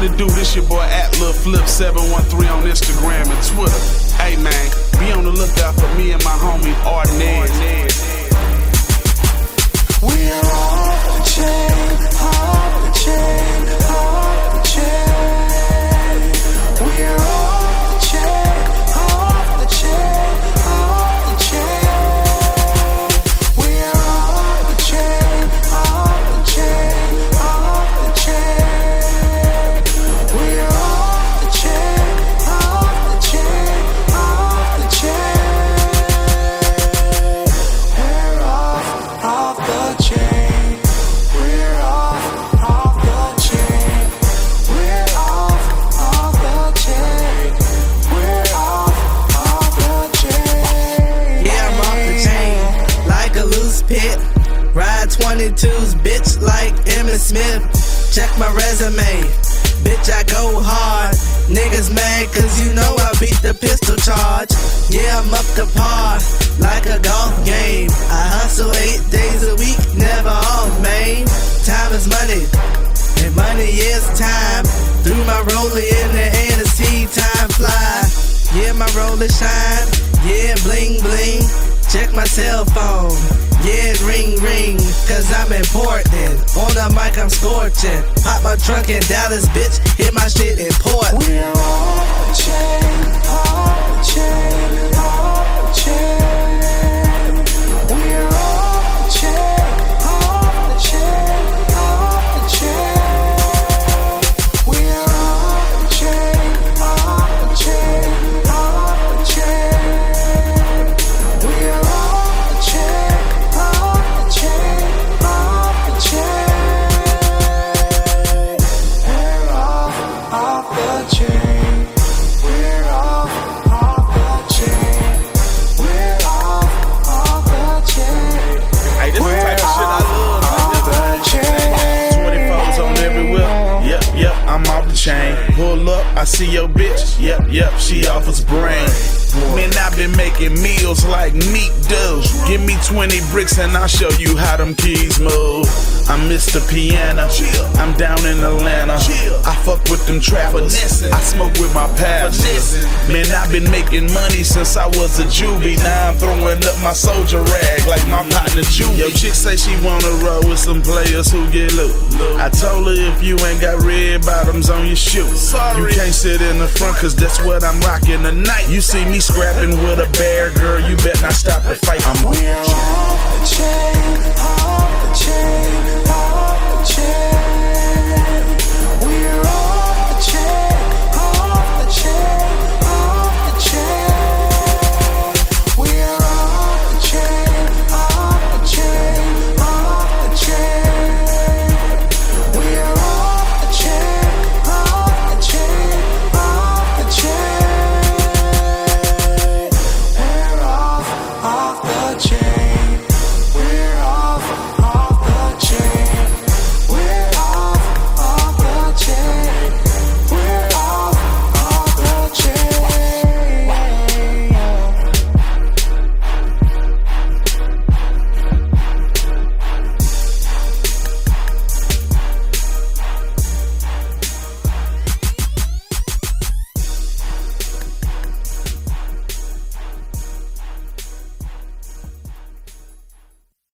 What it do? This your boy at Lil Flip 713 on Instagram and Twitter. Hey man, be on the lookout for me and my homie Arnett. We are off the chain, off the chain, off the chain. We are off the chain, off the chain, off the chain. We are off the chain, off the chain, off the chain. We are off the chain, off the chain, off the chain. We're off the chain. We're off the chain. We're off the chain. We're off the chain. Yeah, I'm off the chain like a loose pit. Ride 22s, bitch, like Emmitt Smith. Check my resume, bitch, I go hard. Niggas mad cause you know I beat the pistol charge. Yeah, I'm up to par like a golf game. I hustle 8 days a week, never off, man. Time is money, and money is time. Threw my roller in the air to see time fly. Yeah, my roller shine, yeah, bling bling. Check my cell phone, yeah, ring ring, cause I'm important. On the mic I'm scorching. Pop my trunk in Dallas, bitch, hit my shit in Port. We're off the chain, off the chain, off the chain. We're off the chain, off the chain, off the chain. We're off the chain, off the chain, off the chain. We're off the chain, off the chain, off the chain. We're off the chain. We're off the chain. We're off the chain. Hey, this is the type of shit I love. 24s on everywhere. Yep, I'm off the chain. Pull up, I see your bitch. Yep, she offers brain. Man, I've been making meals like Meek do. Give me 20 bricks and I'll show you how them keys move. I'm Mr. Piano, I'm down in Atlanta. I fuck with them trappers, I smoke with my pals. Man, I've been making money since I was a juvie. Now I'm throwing up my soldier rag like my partner Juvie. Yo, chick say she wanna roll with some players who get loot. I told her if you ain't got red bottoms on your shoes, you can't sit in the front cause that's what I'm rocking tonight. You see me scrapping with a bear, girl, you better not stop the fight. We're off the chain, off the chain.